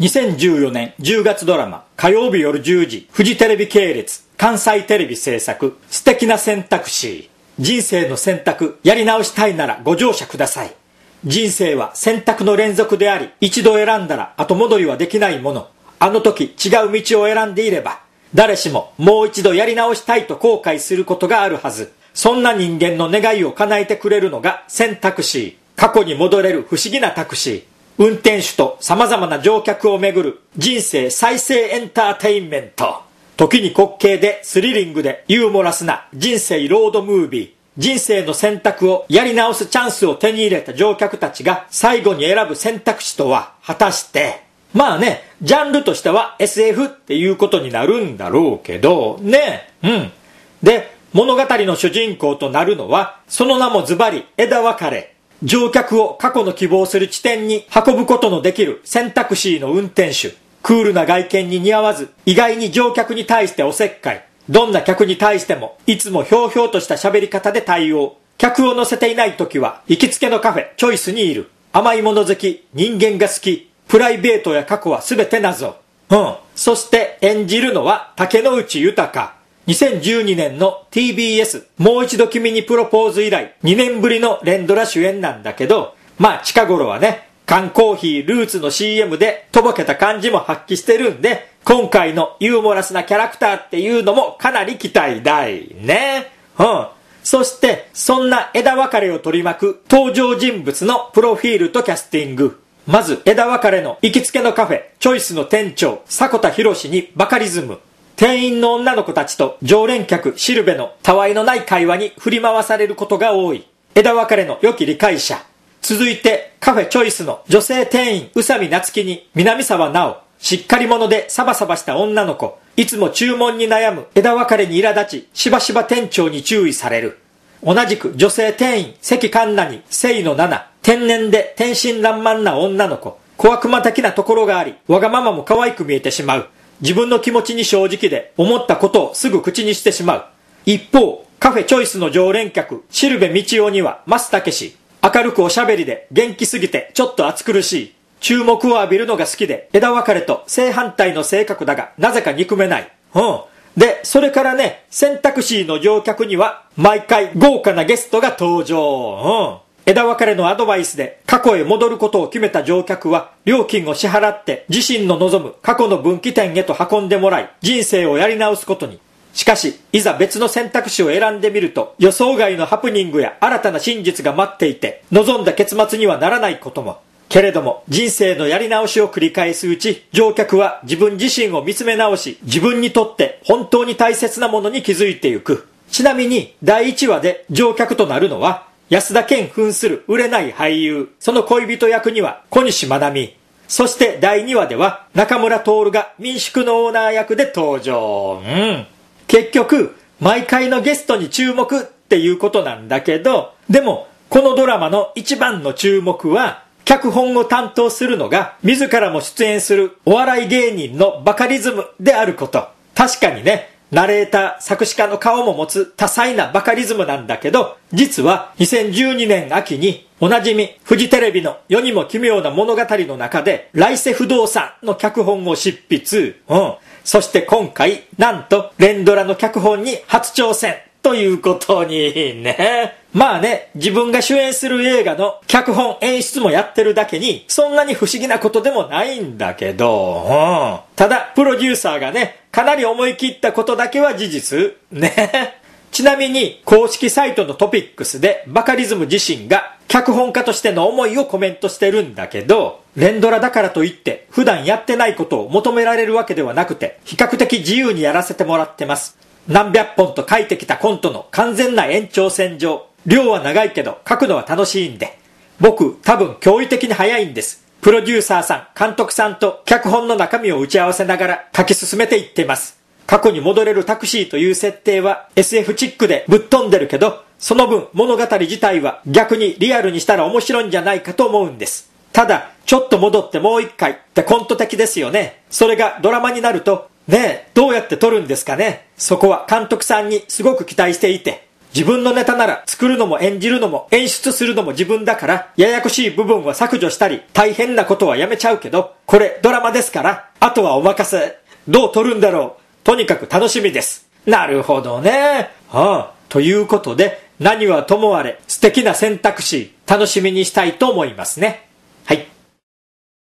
2014年10月ドラマ火曜日夜10時フジテレビ系列関西テレビ制作素敵な選択肢。人生の選択やり直したいならご乗車ください。人生は選択の連続であり、一度選んだら後戻りはできないもの。あの時違う道を選んでいれば誰しももう一度やり直したいと後悔することがあるはず。そんな人間の願いを叶えてくれるのが選択肢。過去に戻れる不思議なタクシー。運転手と様々な乗客をめぐる人生再生エンターテインメント。時に滑稽でスリリングでユーモラスな人生ロードムービー。人生の選択をやり直すチャンスを手に入れた乗客たちが最後に選ぶ選択肢とは果たして。まあね、ジャンルとしては SF っていうことになるんだろうけどね。で、物語の主人公となるのはその名もズバリ枝分かれ。乗客を過去の希望する地点に運ぶことのできる選択肢の運転手。クールな外見に似合わず、意外に乗客に対しておせっかい。どんな客に対しても、いつもひょうひょうとした喋り方で対応。客を乗せていない時は、行きつけのカフェ、チョイスにいる。甘いもの好き、人間が好き。プライベートや過去はすべて謎。そして演じるのは竹野内豊。2012年の TBS もう一度君にプロポーズ以来2年ぶりの連ドラ主演なんだけど、まあ近頃はね、缶コーヒールーツの CM でとぼけた感じも発揮してるんで、今回のユーモラスなキャラクターっていうのもかなり期待大ね。そしてそんな枝分かれを取り巻く登場人物のプロフィールとキャスティング。まず枝分かれの行きつけのカフェチョイスの店長迫田博にバカリズム。店員の女の子たちと常連客シルベのたわいのない会話に振り回されることが多い枝分かれの良き理解者。続いてカフェチョイスの女性店員宇佐美夏樹に南沢直。しっかり者でサバサバした女の子。いつも注文に悩む枝分かれに苛立ちしばしば店長に注意される。同じく女性店員関環奈に清野奈々。天然で天真爛漫な女の子。小悪魔的なところがありわがままも可愛く見えてしまう。自分の気持ちに正直で思ったことをすぐ口にしてしまう。一方、カフェチョイスの常連客、シルベ道夫には増武氏。明るくおしゃべりで元気すぎてちょっと暑苦しい。注目を浴びるのが好きで枝分かれと正反対の性格だがなぜか憎めない。で、それからね、選択肢の乗客には毎回豪華なゲストが登場。枝分かれのアドバイスで過去へ戻ることを決めた乗客は料金を支払って自身の望む過去の分岐点へと運んでもらい人生をやり直すことに。しかしいざ別の選択肢を選んでみると予想外のハプニングや新たな真実が待っていて望んだ結末にはならないことも。けれども人生のやり直しを繰り返すうち乗客は自分自身を見つめ直し自分にとって本当に大切なものに気づいていく。ちなみに第1話で乗客となるのは安田顕扮する売れない俳優。その恋人役には小西真奈美。そして第2話では中村徹が民宿のオーナー役で登場。結局毎回のゲストに注目っていうことなんだけど、でもこのドラマの一番の注目は脚本を担当するのが自らも出演するお笑い芸人のバカリズムであること。確かにね、ナレーター、作詞家の顔も持つ多彩なバカリズムなんだけど、実は2012年秋におなじみフジテレビの世にも奇妙な物語の中で来世不動産の脚本を執筆。そして今回なんと連ドラの脚本に初挑戦ということにね。まあね、自分が主演する映画の脚本演出もやってるだけにそんなに不思議なことでもないんだけど、ただプロデューサーがねかなり思い切ったことだけは事実ね。ちなみに公式サイトのトピックスでバカリズム自身が脚本家としての思いをコメントしてるんだけど、連ドラだからといって普段やってないことを求められるわけではなくて比較的自由にやらせてもらってます。何百本と書いてきたコントの完全な延長線上。量は長いけど書くのは楽しいんで。僕多分驚異的に早いんです。プロデューサーさん、監督さんと脚本の中身を打ち合わせながら書き進めていってます。過去に戻れるタクシーという設定は SF チックでぶっ飛んでるけど、その分物語自体は逆にリアルにしたら面白いんじゃないかと思うんです。ただちょっと戻ってもう一回ってコント的ですよね。それがドラマになるとねえ、どうやって撮るんですかね。そこは監督さんにすごく期待していて、 自分のネタなら作るのも演じるのも演出するのも自分だから、ややこしい部分は削除したり、大変なことはやめちゃうけど、これドラマですから、あとはお任せ。どう撮るんだろう。とにかく楽しみです。なるほどね。ということで、何はともあれ素敵な選択肢、楽しみにしたいと思いますね。